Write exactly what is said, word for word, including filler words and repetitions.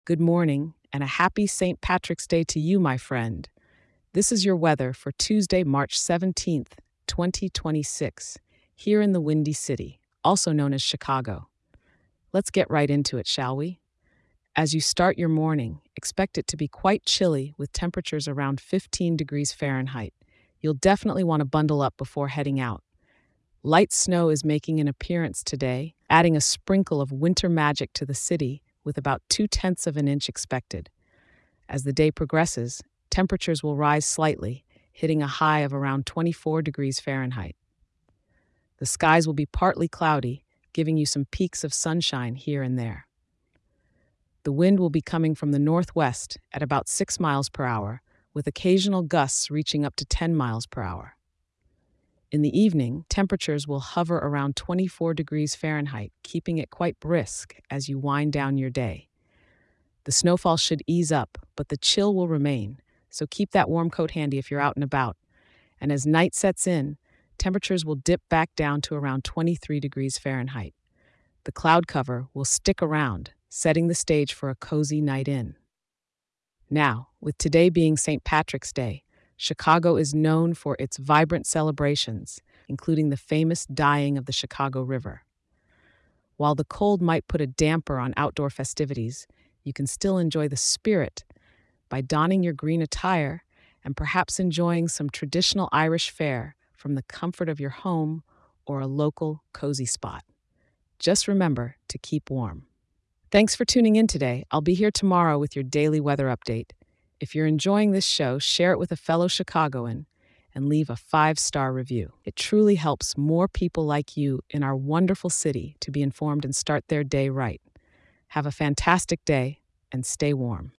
Good morning, and a happy Saint Patrick's Day to you, my friend. This is your weather for Tuesday, March seventeenth, twenty twenty-six, here in the Windy City, also known as Chicago. Let's get right into it, shall we? As you start your morning, expect it to be quite chilly with temperatures around fifteen degrees Fahrenheit. You'll definitely want to bundle up before heading out. Light snow is making an appearance today, adding a sprinkle of winter magic to the city with about two tenths of an inch expected. As the day progresses, temperatures will rise slightly, hitting a high of around twenty-four degrees Fahrenheit. The skies will be partly cloudy, giving you some peaks of sunshine here and there. The wind will be coming from the northwest at about six miles per hour, with occasional gusts reaching up to ten miles per hour. In the evening, temperatures will hover around twenty-four degrees Fahrenheit, keeping it quite brisk as you wind down your day. The snowfall should ease up, but the chill will remain, so keep that warm coat handy if you're out and about. And as night sets in, temperatures will dip back down to around twenty-three degrees Fahrenheit. The cloud cover will stick around, setting the stage for a cozy night in. Now, with today being Saint Patrick's Day, Chicago is known for its vibrant celebrations, including the famous dyeing of the Chicago River. While the cold might put a damper on outdoor festivities, you can still enjoy the spirit by donning your green attire and perhaps enjoying some traditional Irish fare from the comfort of your home or a local cozy spot. Just remember to keep warm. Thanks for tuning in today. I'll be here tomorrow with your daily weather update. If you're enjoying this show, share it with a fellow Chicagoan and leave a five-star review. It truly helps more people like you in our wonderful city to be informed and start their day right. Have a fantastic day and stay warm.